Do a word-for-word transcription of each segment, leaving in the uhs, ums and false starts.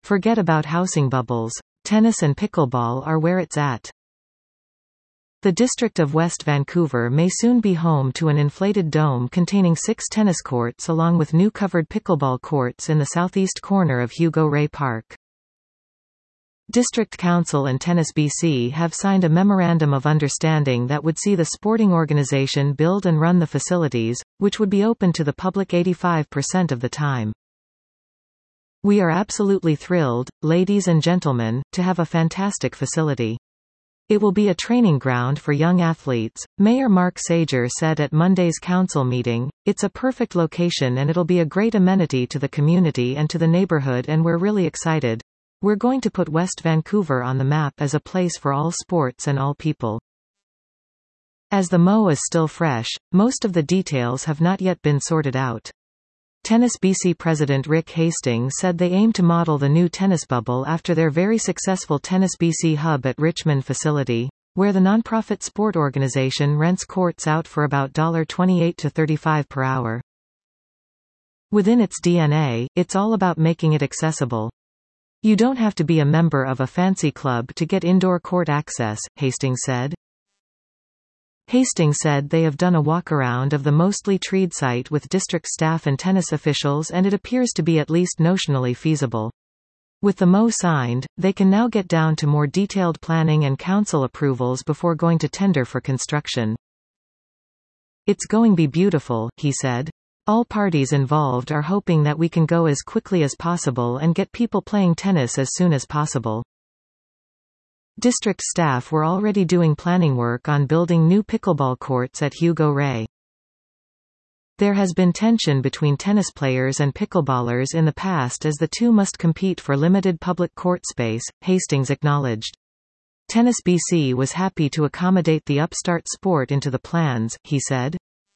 Forget about housing bubbles. Tennis and pickleball are where it's at. The district of West Vancouver may soon be home to an inflated dome containing six tennis courts along with new covered pickleball courts in the southeast corner of Hugo Ray Park. District Council and Tennis B C have signed a memorandum of understanding that would see the sporting organisation build and run the facilities, which would be open to the public eighty-five percent of the time. We are absolutely thrilled, ladies and gentlemen, to have a fantastic facility. It will be a training ground for young athletes, Mayor Mark Sager said at Monday's council meeting. It's a perfect location and it'll be a great amenity to the community and to the neighborhood, and we're really excited. We're going to put West Vancouver on the map as a place for all sports and all people. As the M O is still fresh, most of the details have not yet been sorted out. Tennis B C President Rick Hastings said they aim to model the new tennis bubble after their very successful Tennis B C Hub at Richmond facility, where the nonprofit sport organization rents courts out for about twenty-eight to thirty-five per hour. Within its D N A, it's all about making it accessible. You don't have to be a member of a fancy club to get indoor court access, Hastings said. Hastings said they have done a walkaround of the mostly treed site with district staff and tennis officials, and it appears to be at least notionally feasible. With the M O signed, they can now get down to more detailed planning and council approvals before going to tender for construction. It's going to be beautiful, he said. All parties involved are hoping that we can go as quickly as possible and get people playing tennis as soon as possible. District staff were already doing planning work on building new pickleball courts at Hugo Ray. There has been tension between tennis players and pickleballers in the past as the two must compete for limited public court space, Hastings acknowledged. Tennis B C was happy to accommodate the upstart sport into the plans, he said.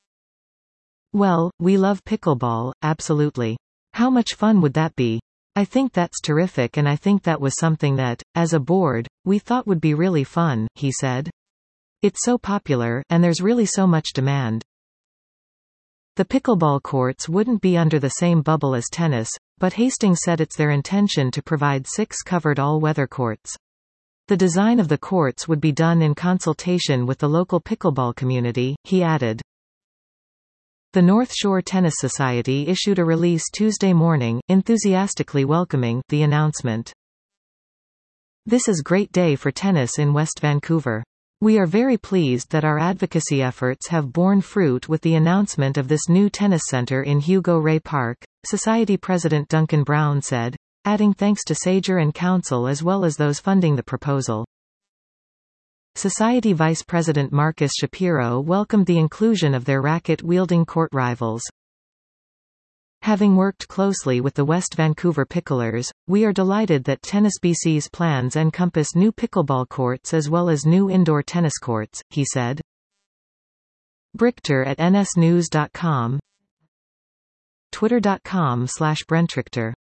Well, we love pickleball, absolutely. How much fun would that be? I think that's terrific, and I think that was something that, as a board, we thought would be really fun, he said. It's so popular, and there's really so much demand. The pickleball courts wouldn't be under the same bubble as tennis, but Hastings said it's their intention to provide six covered all-weather courts. The design of the courts would be done in consultation with the local pickleball community, he added. The North Shore Tennis Society issued a release Tuesday morning, enthusiastically welcoming the announcement. This is a great day for tennis in West Vancouver. We are very pleased that our advocacy efforts have borne fruit with the announcement of this new tennis center in Hugo Ray Park, Society President Duncan Brown said, adding thanks to Sager and Council as well as those funding the proposal. Society Vice President Marcus Shapiro welcomed the inclusion of their racket-wielding court rivals. Having worked closely with the West Vancouver Picklers, we are delighted that Tennis B C's plans encompass new pickleball courts as well as new indoor tennis courts, he said. Brichter at N S news dot com, twitter dot com slash Brentrichter.